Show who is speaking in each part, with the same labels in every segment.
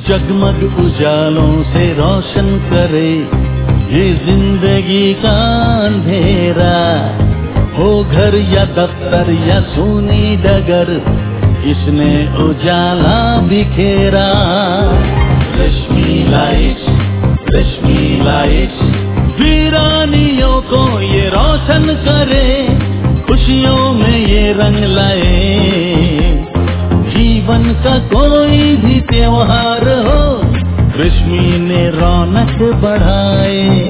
Speaker 1: जगमग उजालों से रोशन करे ये जिंदगी का अंधेरा, हो घर या दफ्तर या सूनी डगर, इसने उजाला बिखेरा। रश्मि लाइट्स वीरानियों को ये रोशन करे, खुशियों में ये रंग लाए। जीवन का कोई भी त्योहार हो, रश्मि ने रौनक बढ़ाए।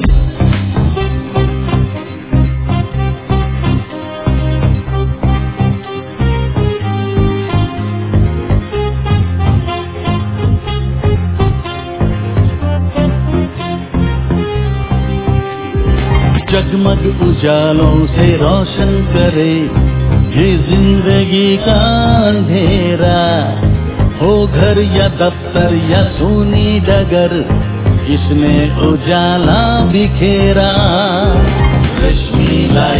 Speaker 1: जगमग उजालों से रोशन करे ये जिंदगी का अंधेरा, हो घर या दफ्तर या सूनी डगर, इसने उजाला बिखेरा। रश्मि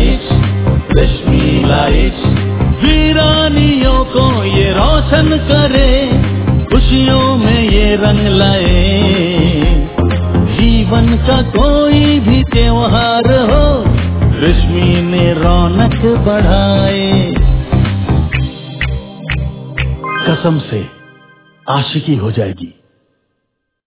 Speaker 1: लाइट्स वीरानियों को ये रोशन करे, खुशियों में ये रंग लाए। जीवन का कोई भी त्योहार हो, रश्मि ने रौनक बढ़ाए। कसम से आशिकी हो जाएगी।